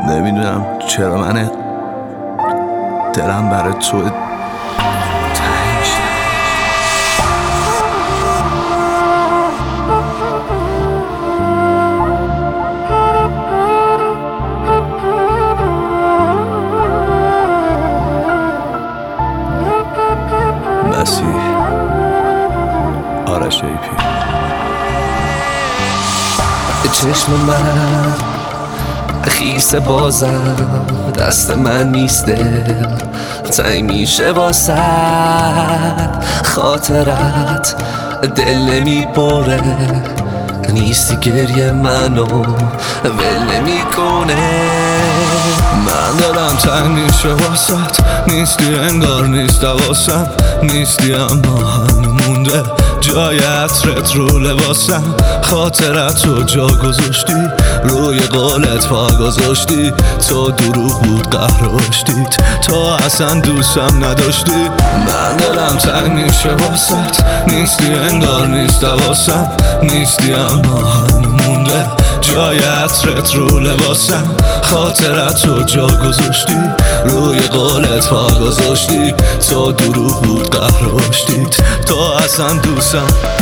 نمیدونم چرا من دلم برای تو تنگ شد. مسیح آرش ایپی. چشم من خیس بازم، دست من نیست دل تنگ میشه واسد، خاطرت دل نمیبره، نیستی گریه منو ول نمیکنه. من دلم تنگ میشه واسد، نیستی انگار نیست حواسم، نیستی اما هنو مونده جای عطرت رو لباسم. خاطرت رو جا گذاشتی، روی قولت پا گذاشتی، تو دروغ بود قهرشتید، تو اصلا دوستم نداشتی. من دلم تنگ میشه واسد، نیستی انگار نیست حواسم، نیستی اما هنو مونده جای عطرت رو لباسم. خاطرت رو جا گذاشتی، روی قولت پا گذاشتی، تو دروغ بود قهرشتید، تو اصلا دوستم.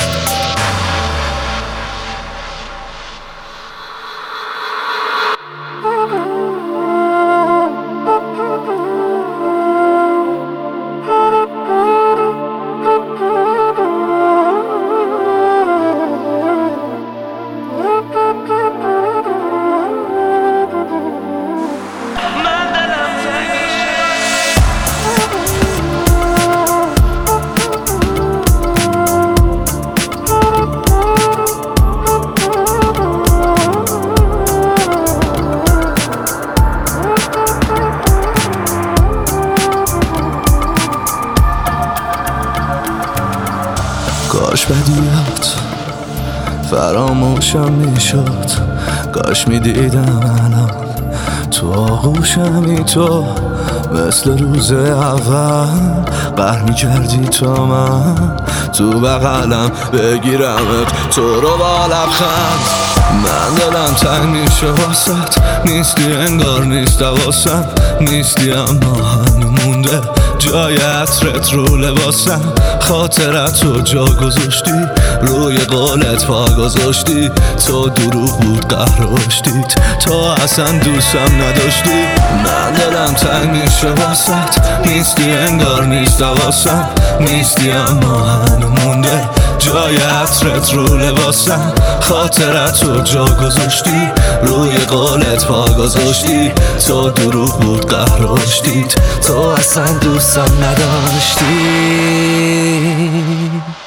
کاش بدیات فراموشم میشد، کاش میدیدم الان تو آغوشمی، تو مثل روز اول قهر میکردی تا من تو بغلم بگیرمت، تو رو با لبخند. من دلم تنگ میشه واسد، نیستی انگار نیست حواسم، نیستی اما هنو مونده جای عطرت رو لباسم. خاطرت رو جا گذاشتی، روی قولت پا گذاشتی، تو دروغ بود قهرشتید، تو اصلا دوستم نداشتی. من دلم تنگ میشه واسد، نیستی انگار نیست حواسم، نیستی اما هنو مونده جای عطرت رو لباسم. خاطرت رو جا گذاشتی، روی قولت پا گذاشتی، تو دروغ بود قهرشتید، تو اصلا دوستم نداشتی.